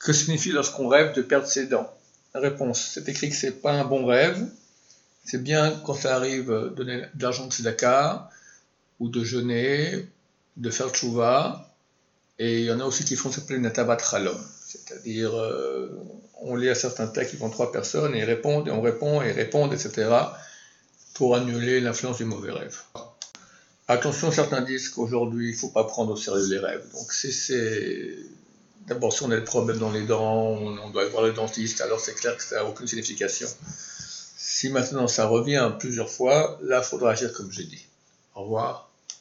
Que signifie lorsqu'on rêve de perdre ses dents? Réponse, c'est écrit que c'est pas un bon rêve. C'est bien quand ça arrive de donner de l'argent de tzedaka, ou de jeûner, de faire tchouva. Et il y en a aussi qui font ce qu'on appelle une atabat chalom. C'est-à-dire, on lit à certains textes qui font 3 personnes et ils répondent, et on répond, et ils répondent, etc. pour annuler l'influence du mauvais rêve. Attention, certains disent qu'aujourd'hui, il ne faut pas prendre au sérieux les rêves. Donc, d'abord, si on a le problème dans les dents, on doit aller voir le dentiste, alors c'est clair que ça n'a aucune signification. Si maintenant ça revient plusieurs fois, là, il faudra agir comme j'ai dit. Au revoir.